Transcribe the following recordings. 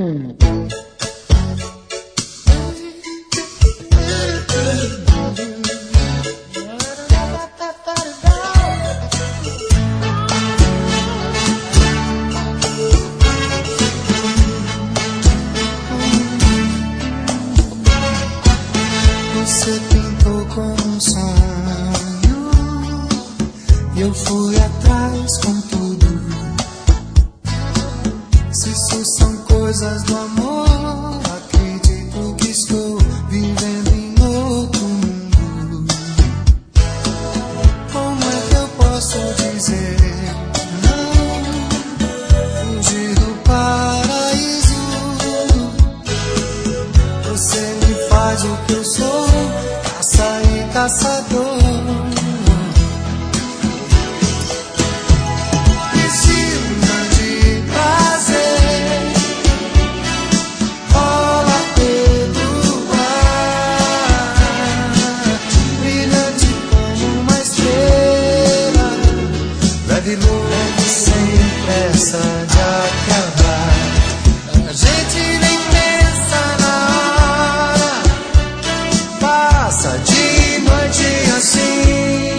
Você pintou como um sonho e eu fui atrás com tudo. Se isso são coisas do amor, acredito que estou vivendo em outro mundo. Como é que eu posso dizer não? Fugir do paraíso. Você me faz o que eu sou, caça e caçador. Piscina de prazer, rola pelo ar, brilhante como uma estrela, leve, leve sem pressa de acabar. A gente nem pensa na hora, passa de noite assim.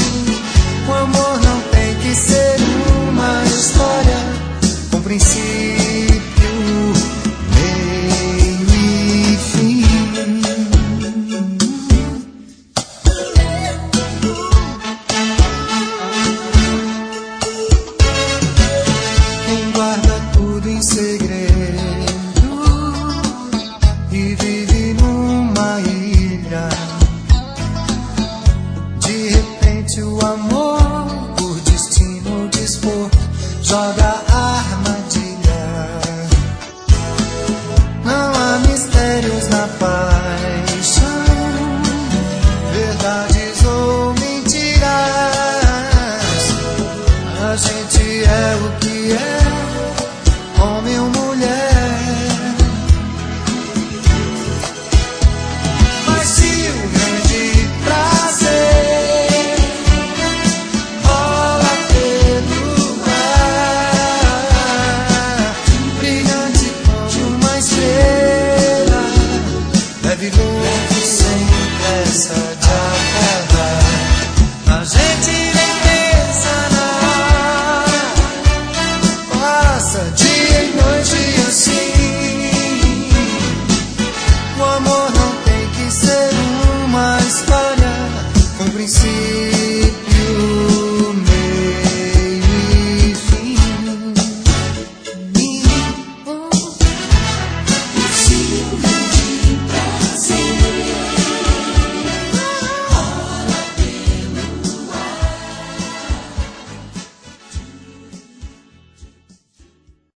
O amor não tem que ser uma história com princípio